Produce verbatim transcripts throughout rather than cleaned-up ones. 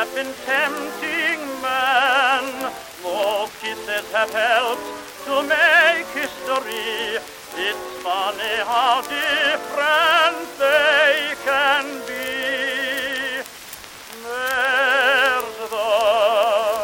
have been tempting man. No kisses have helped to make history. It's funny how different they can be. There's the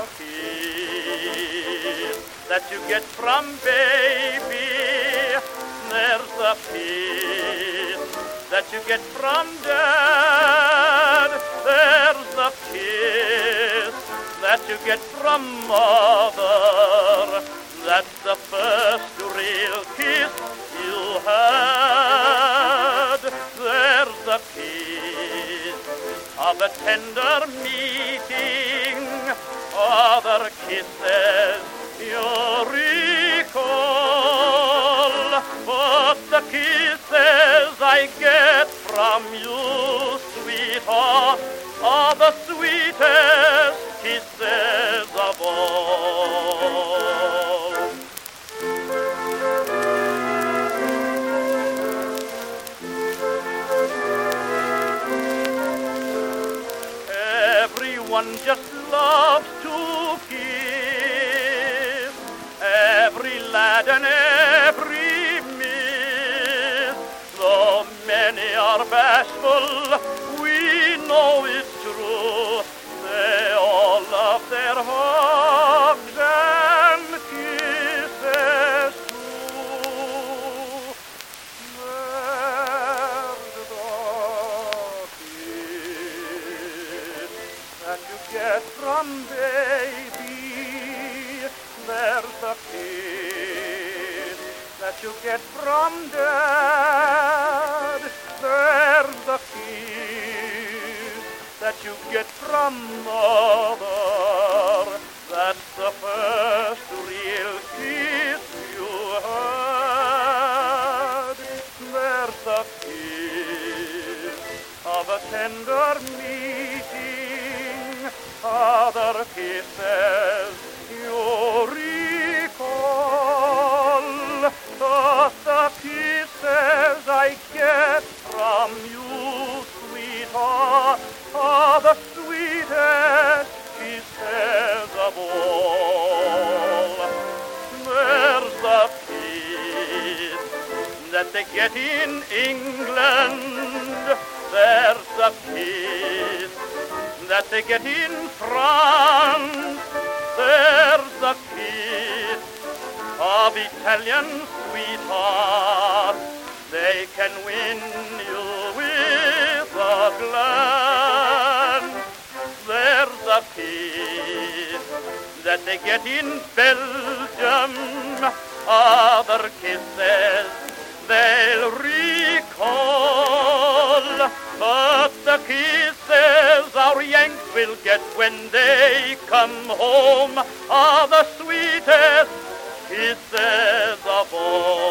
kiss that you get from baby. There's the kiss that you get from dad. There's the kiss that you get from mother. That's the first real kiss you had. There's the kiss of a tender meeting. Other kisses you recall, but the kisses I get from you, sweetheart, are the sweetest kisses of all. Everyone just loves to kiss, every lad and every miss. Though many are bashful, we know it's true. They all love their hugs and kisses too. There's the kiss that you get from baby. There's the kiss that you get from dad. There's the kiss that you get from mother. That's the first real kiss you had. There's the kiss of a tender meeting. Other kisses you recall, but the kisses I get from you, sweetheart, are the sweetest kisses of all. There's the kiss that they get in England. There's the kiss that they get in France. There's the kiss of Italian sweethearts. They can win you with a glance. There's the kiss that they get in Belgium. Other kisses they'll recall, but the kisses our Yanks will get when they come home are the sweetest kisses of all.